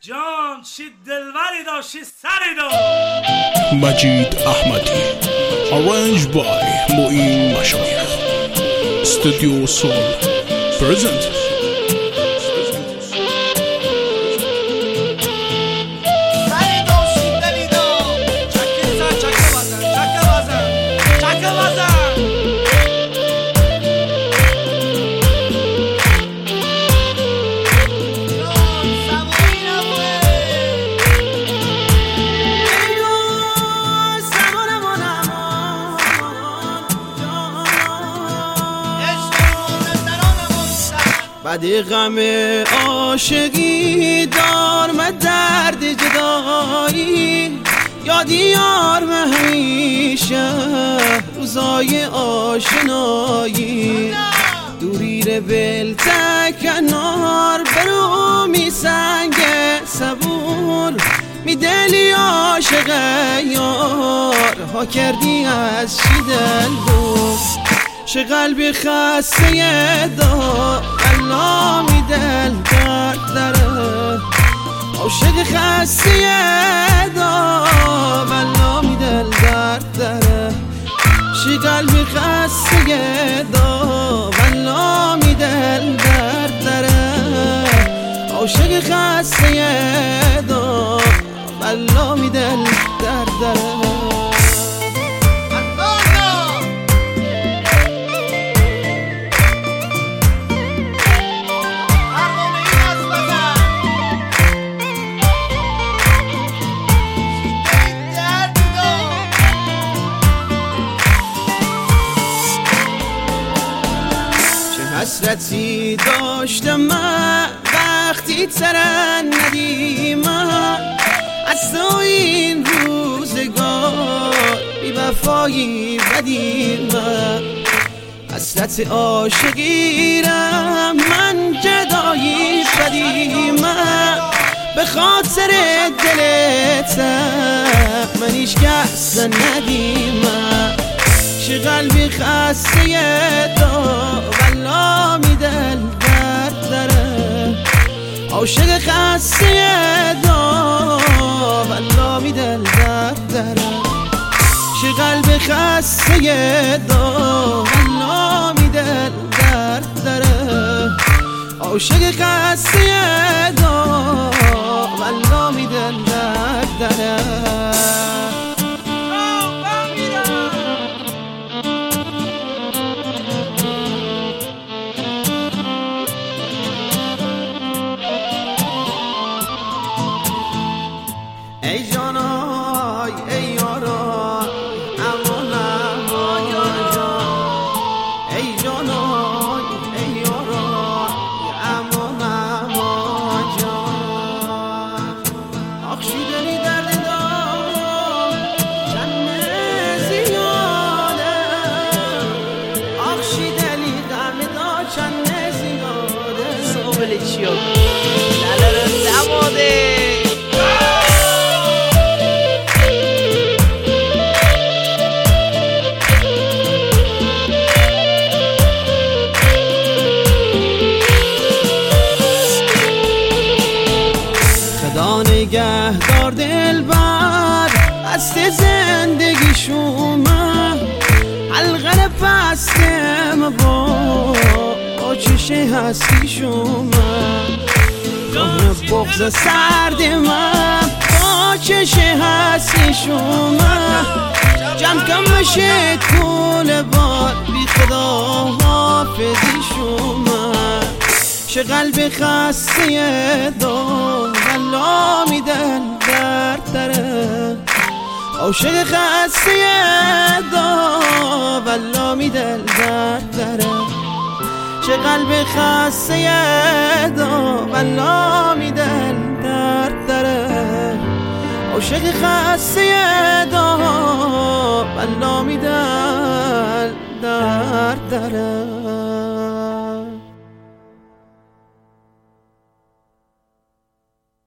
جان چی دلوری دا چی سری دا. مجید احمدی Arranged by معین مشایخ Studio Soul Present. بعد غم عاشقی دارم درد جدایی، یادی یار همیشه روزای آشنایی، دوری رو بل تکنار برو می سنگ صبور، می دلی عاشق یار ها کردی از چی دل دو، چه قلبی خسته دار والله می دل درد داره، عاشق خسته دار والله می دل درد داره، چه قلبی خسته دار والله می دل درد داره، عاشق خسته دار والله می دل درد داره. حسرتی داشتم من وقتی ترن ندیمم از تو این روزگار بی وفایی بدیمم، حسرت عاشقیرم من جدایی بدیمم، به خاطر دلتم من هیچ کس ندیمم، چه قلبی خسته دار والله می دل درد داره، عاشق خسته دار والله می دل درد داره، چه قلب خسته دار والله می دل درد داره، عاشق خسته دار والله می دل درد داره. ای جانای ای یارای امان امان جان، ای جانای ای یارای امان امان جان، آخشی دلی درد دار چند زیاده، آخشی دلی غم دار چند زیاده، سوبلی چیو لالر دماده نگهدار دل بر هست زندگی شما، حلقه پستم با چشه هستی شما، راه بغض سرد من با چشه هستی شما، جمع کم بشه کل بار بی خدا حافظی شما، چه قلب خسته دار والله می دل درد داره، عاشق خسته دار والله می دل درد داره، چه قلب خسته دار والله می دل درد داره، عاشق خسته دار والله می دل درد داره.